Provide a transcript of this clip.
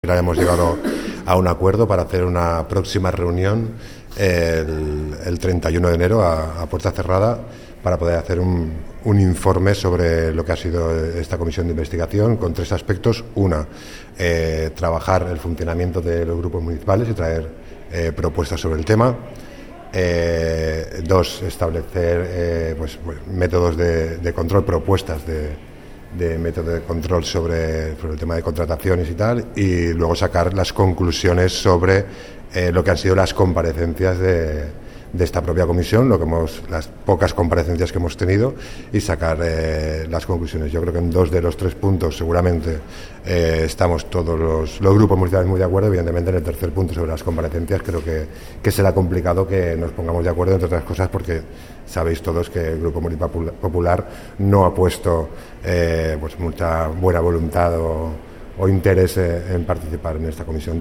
Hemos llegado a un acuerdo para hacer una próxima reunión el 31 de enero a puerta cerrada para poder hacer un informe sobre lo que ha sido esta comisión de investigación con tres aspectos. Una, trabajar el funcionamiento de los grupos municipales y traer propuestas sobre el tema. Dos, establecer métodos de control, propuestas de método de control sobre el tema de contrataciones y tal, y luego sacar las conclusiones sobre lo que han sido las comparecencias de esta propia comisión, las pocas comparecencias que hemos tenido, y sacar las conclusiones. Yo creo que en dos de los tres puntos seguramente estamos todos los grupos municipales muy de acuerdo. Evidentemente en el tercer punto sobre las comparecencias creo que será complicado que nos pongamos de acuerdo, entre otras cosas porque sabéis todos que el Grupo Municipal Popular no ha puesto mucha buena voluntad o interés en participar en esta comisión.